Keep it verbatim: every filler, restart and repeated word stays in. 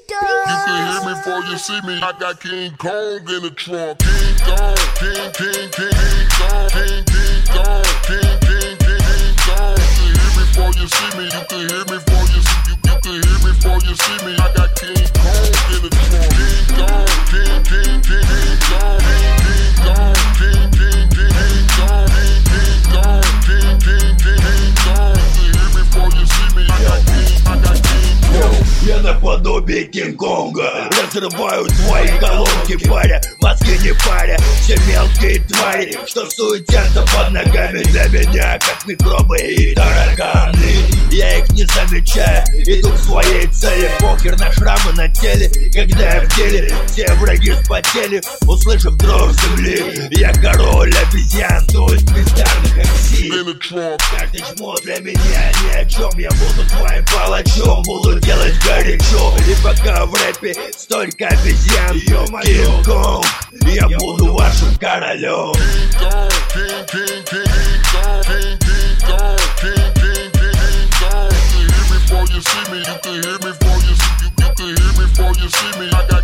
You can hear me before you see me. I got King Kong in the trunk. King Kong, King, King, King, King Kong, King, King Kong, King, King, King, King Kong. You can hear me before you see me. You can hear me before you see. You, you can hear me before you see me. I got King Kong in the trunk. King Kong, King, King, King, King Kong, King, King Kong, King, King, King, King Kong, King, King Kong, King, King, King, King Kong. You can hear me before you see me. I got King, I got King Kong. Я наподобие Кинг-Конга разрываю твои колонки, паря, мозги не паря. Все мелкие твари, что суетятся под ногами, для меня как микробы и тараканы. Я их не замечаю, иду к своей цели. Похер на шрамы на теле, когда я в деле. Все враги вспотели, услышав дрожь земли. Я король обезьян, то есть бездарных эм си. Каждый жмот для меня ни о чем. Я буду твоим палачом, буду делать горячо. И пока в рэпе столько обезьян, Кинг-Конг, я буду вашим королем. You can hear me before you see me. You can hear me before you see me. I got